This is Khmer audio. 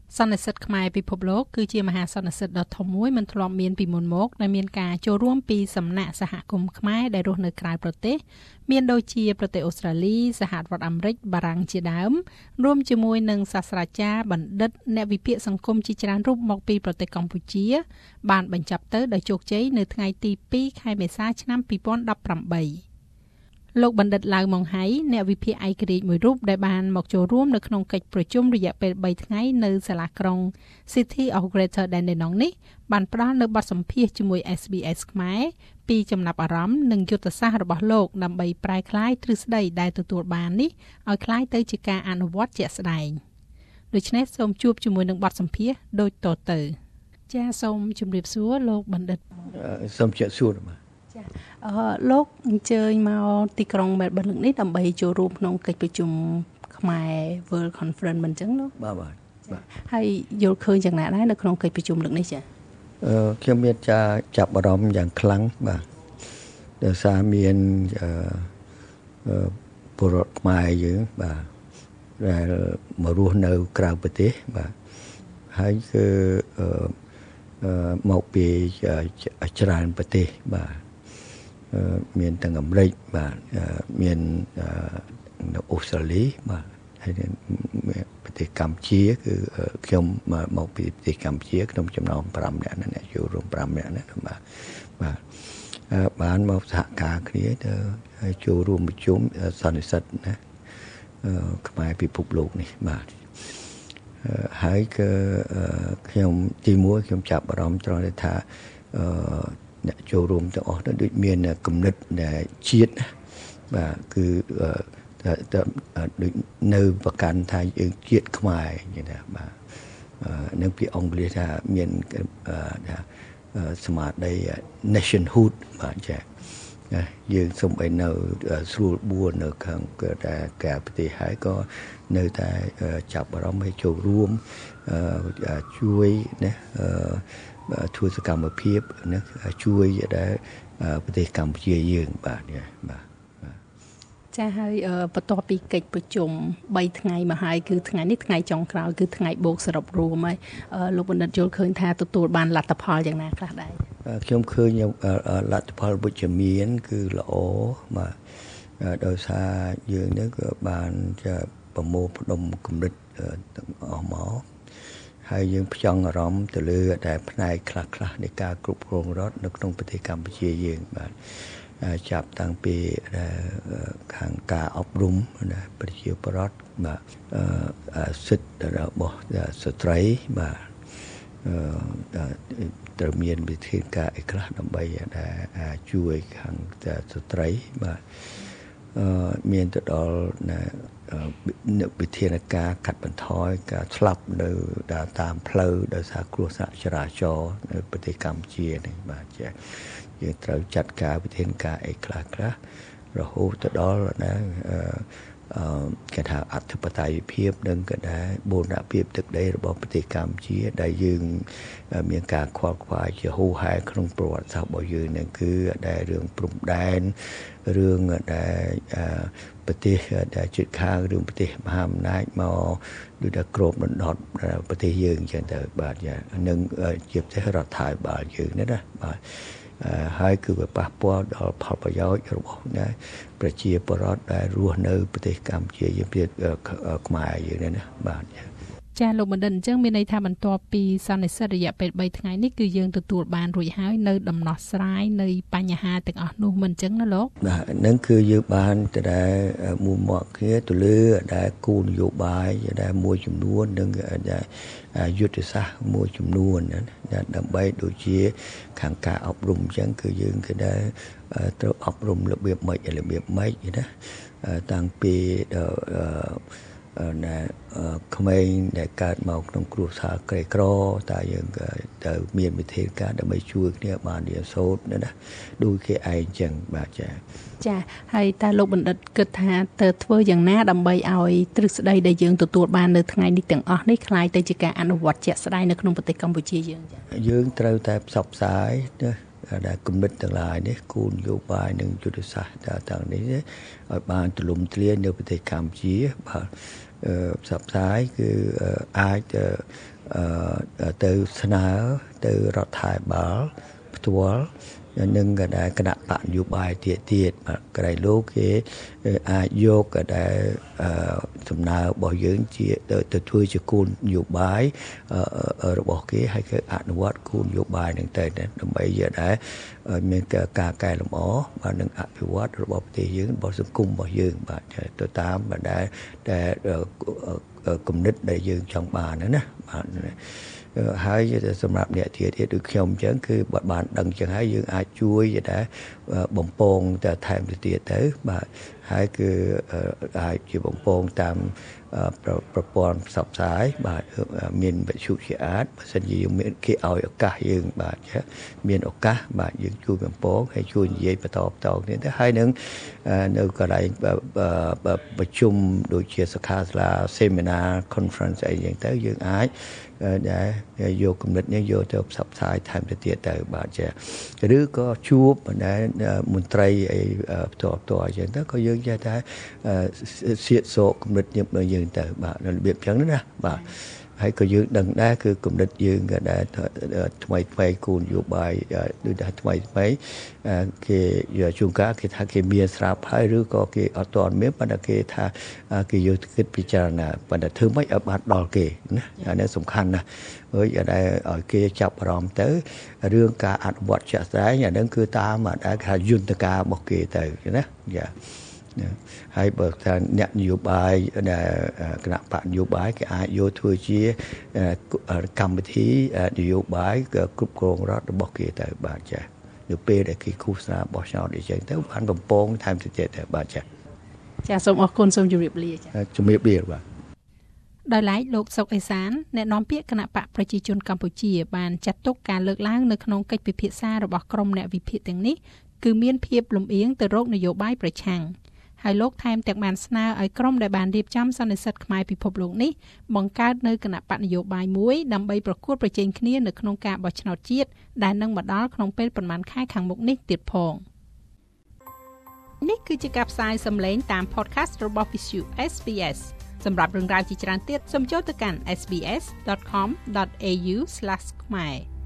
សន្និសីទខ្មែរពិភពលោកគឺជាមហាសន្និសីទដ៏ធំមួយមិនធ្លាប់មានពីមុនមកដែលមានការចូលរួមពីសំណាក់សហគមន៍ខ្មែរដែលរស់នៅក្រៅប្រទេសមានដូចជាប្រទេសអូស្ត្រាលីសហរដ្ឋអាមេរិកបារាំងជាដើមរួមជាមួយនឹងសាស្ត្រាចារ្យបណ្ឌិតអ្នកវិភាគសង្គមជាច្រើនរូបមកពីប្រទេសកម្ពុជាបានបញ្ចប់ទៅដោយជោគជ័យនៅថ្ងៃទី2ខែមេសាឆ្នាំ2018លោកបណ្ឌិតឡាវម៉ុងហៃអ្នកវិភាគឯករាជ្យមួយរូបដែលបានមកចូលរួមនៅក្នុងកិច្ចប្រជុំរយៈពេល3ថ្ងៃនៅសាលាក្រុង City of Greater Dandenong នេះបានផ្ដល់នៅបទសម្ភាសន៍ជាមួយ SBS ខ្មែរពីចំណាប់អារម្មណ៍និងយុទ្ធសាស្ត្ររបស់លោកដើម្បីប្រែក្លាយទ្រឹស្ដីដែលទទួលបាននេះឲ្យក្លាយទៅជាការអនុវត្តជាក់ស្ដែងដូច្នេះសូមជួបជាមួយនឹងបទសម្ភាសន៍ដូចតទៅចាសសូមជម្រាបសួរលោកបណ្ឌិតសូមជម្រាបសួរចាលោកអញ្ជើញមកទីក្រុង Melbourne នេះដើម្បីចូលរួមក្នុងកិច្ចប្រជុំខ្មែរ World Conference មិនអញ្ចឹងលោកបាទហើយយល់ឃើញយ៉ាងណាដែរនៅក្នុងកិច្ចប្រជុំលើកនេះចាខ្ញុំមានចាប់អារម្មណ៍យ៉ាងខ្លាំងបាទដោយសារមានពលរដ្ឋខ្មែរយើងបាទដែលមករស់នៅក្រៅប្រទេសបាទហើយគឺមកពីច្រើនប្រទេសបាទមានទាំងអាមេរិកបាទមាននៅអូស្ត្រាលីបាទហើយប្រទេសកម្ពុជាគឺខ្ញុំមកពីប្រទេសកម្ពុជាក្នុងចំណោម5នាក់អ្នកចូលរួម5នាក់ណាបានមកសហការគ្នាទៅចូលរួមប្រជុំសន្និសីទណាខ្មែរពិភពលោកនេះបាទហើយគឺខ្ញុំទី1ខ្ញុំចាប់អារម្មណ៍ត្រង់ថាអ្នកចូលរួមទាំងអស់ទៅដូចមានគំនិតដែលជាតិបាទគឺដូចនៅប្រកាន់ថាយើងជាតិខ្មែរនិយាយថាបាទនឹងពីអង់គ្លេសថាមានស្មារតី nationhood បាទចាយើងសូម្បីនៅស្រួលបួននៅខាងការប្រទេសហើយក៏នៅតែចាប់អារម្មណ៍ឲ្យចូលរួមជួយណាធ្វើសកម្មភាពណាជួយដល់ប្រទេសកម្ពុជាយើងបាទចាហើយបន្ទាប់ពីកិច្ចប្រជុំ3ថ្ងៃមកហើយគឺថ្ងៃនេះថ្ងៃចុងក្រោយគឺថ្ងៃបូកសរុបរួមហើយលោកបណ្ឌិតយល់ឃើញថាទទួលបានលទ្ធផលយ៉ាងណាខ្លះដែរខ្ញុំឃើញលទ្ធផលវិជ្ជមានគឺល្អបាទដោយសារយើងនេះក៏បានប្រមូលផ្ដុំគំនិតទាំងអស់មកហើយយើងផ្ចង់អារម្មណ៍ទៅលើតែផ្នែកខ្លះនៃការគ្រប់គ្រងរដ្ឋនៅក្នុងប្រទេសកម្ពុជាយើងបាទចាប់តាំងពីខាងការអប់រំប្រជាពលរដ្ឋបាទសិទ្ធិរបស់ស្ត្រីបាទត្រូវមានវិធានការអីខ្លះដើម្បីជួយខាងស្ត្រីបាទមានទៅដល់វិធានការកាត់បន្ថយការស្លាប់នៅតាមផ្លូវដោយសារគ្រោះថ្នាក់ចរាចរណ៍នៅប្រទេសកម្ពុជានេះបាទចាយើងត្រូវចាត់ការវិធានការអីខ្លះរហូតទៅដល់គេថាអធិបតេយ្យភាពនិងក៏ដែរបូរណភាពទឹកដីរបស់ប្រទេសកម្ពុជាដែលយើងមានការខ្វល់ខ្វាយជាហូរហែក្នុងប្រវត្តិសាស្ត្ររបស់យើងនឹងគឺដែលរឿងព្រំដែនរឿងដែលប្រទេសដែលជិតខាងរឿងប្រទេសមហាអំណាចមកដូចតែគ្របដណ្ដប់ប្រទេសយើងអញ្ចឹងទៅបាទនឹងជាប្រទេសរដ្ឋាភិបាលយើងណាបាទហើយគឺវាប៉ះពាល់ដល់ផលប្រយោជន៍របស់ប្រជាពលរដ្ឋដែលរស់នៅប្រទេសកម្ពុជាយើងពីខ្មែរយើងណាបាទចាលោកបណ្ឌិតអញ្ចឹងមានន័យថាបន្ទាប់ពីសន្និសីទរយៈពេល3ថ្ងៃនេះគឺយើងទទួលបានរួចហើយនៅដំណោះស្រាយនៃបញ្ហាទាំងអស់នោះមិនអញ្ចឹងណាលោកបាទនឹងគឺយើងបានតែមួយមកគ្នាទៅលើដែលគោលនយោបាយដែលមួយចំនួននិងយុទ្ធសាស្ត្រមួយចំនួនដើម្បីដូចជាខាងការអប់រំអញ្ចឹងគឺយើងគឺដែលត្រូវអប់រំរបៀបម៉េចណាតាំងពីក្មេងដែលកើតមកក្នុងគ្រួសារក្រីក្រតើយើងទៅមានវិធីការដើម្បីជួយគ្នាបានរៀនសូត្រណាដូចគេឯងអញ្ចឹងបាទចាហើយតើលោកបណ្ឌិតគិតថាតើធ្វើយ៉ាងណាដើម្បីឲ្យទ្រឹស្ដីដែលយើងទទួលបាននៅថ្ងៃនេះទាំងអស់នេះคล้ายទៅជាការអនុវត្តជាក់ស្ដែងនៅក្នុងប្រទេសកម្ពុជាយើងចាយើងត្រូវតែផ្សព្វផ្សាយណាដែលគំនិតទាំងឡាយនេះគោលនយោបាយនិងយុទ្ធសាស្ត្រទាំងនេះឲ្យបានទូលំទូលាយនៅប្រទេសកម្ពុជាបាទផ្សព្វផ្សាយគឺអាចទៅស្នើទៅរដ្ឋាភិបាលផ្ទាល់នឹងក៏ដែលគណៈបកនយោបាយទៀតបាទក្រៃលោកគេអាចយកក៏ដែលសំណើរបស់យើងជាទៅធ្វើជាគោលនយោបាយរបស់គេហើយគឺអនុវត្តគោលនយោបាយនឹងទៅដើម្បីយកដែរមានការកែលម្អបាទនឹងអភិវឌ្ឍរបស់ប្រទេសយើងរបស់សង្គមរបស់យើងបាទទៅតាមបាទដែលគំនិតដែលយើងចង់បានណាបាទហើយសម្រាប់អ្នកទៀតដូចខ្ញុំអញ្ចឹងគឺបើបានដឹងអញ្ចឹងហើយយើងអាចជួយដែរបំពងទៅថែមទៅទៀតទៅបាទហើយគឺអាចជាបំពងតាមប្រព័ន្ធផ្សព្វផ្សាយបាទមានវិទ្យុជាអាចបើសិនជាយើងមានគេឲ្យឱកាសយើងបាទមានឱកាសបាទយើងជួយបំពងហើយជួយនិយាយបន្តគ្នាទៅហើយនឹងនៅកន្លែងប្រជុំដូចជាសិក្ខាសាលា seminar conference អីយ៉ាងទៅយើងអាចដែលយកគំនិតនេះយកទៅផ្សព្វផ្សាយថែមទៅទៀតទៅបាទចាឬក៏ជួបដែលមន្ត្រីអីផ្ទាល់អញ្ចឹងទៅក៏យើងចេះតែសៀកសោកគំនិតយើងទៅបាទរបៀបអញ្ចឹងណាបាទហើយក៏យើងដឹងដែរគឺគំនិតយើងក៏ដែរថ្មីគោលនយោបាយដូចថាថ្មីគេជួនកាលគេថាគេមានស្រាប់ហើយឬក៏គេអត់ទាន់មានប៉ុន្តែគេថាគេយកទៅគិតពិចារណាប៉ុន្តែធ្វើម៉េចឲ្យបានដល់គេណាអានេះសំខាន់ណាស់ហើយដែលឲ្យគេចាប់អារម្មណ៍ទៅរឿងការអនុវត្តជាក់ស្ដែងអានឹងគឺតាមដែលគេយន្តការរបស់គេទៅណាយ៉ាហើយបើថាអ្នកនយោបាយដែលគណៈបកនយោបាយគេអាចយកធ្វើជាកម្មវិធីនយោបាយគ្រប់គ្រងរដ្ឋរបស់គេទៅបាទចានៅពេលដែលគេឃោសនាបោះឆ្នោតអីចឹងទៅបានបំពងថែមទៅទៀតទៅបាទចាសូមអរគុណសូមជម្រាបលាចាជម្រាបលាបាទដោយឡែកលោកសុកអេសានអ្នកនាំពាក្យគណៈបកប្រជាជនកម្ពុជាបានចាត់ទុកការលើកឡើងនៅក្នុងកិច្ចពិភាក្សារបស់ក្រុមអ្នកវិភាគទាំងនេះគឺមានភាពលំអៀងទៅរកនយោបាយប្រឆាំងហើយលោកថែមទាំងបានស្នើឲ្យក្រុមដែលបានរៀបចំសន្និសីទខ្មែរពិភពលោកនេះបង្កើតនៅគណៈបកនយោបាយមួយដើម្បីប្រកួតប្រជែងគ្នានៅក្នុងការបោះឆ្នោតជាតិដែលនឹងមកដល់ក្នុងពេលប្រមាណខែខាងមុខនេះទៀតផងនេះគឺជាការផ្សាយសម្លេងតាម podcast របស់ Visu SBS សម្រាប់រឿងរ៉ាវជាច្រើនទៀតសូមចូលទៅកាន់sbs.com.au/khmer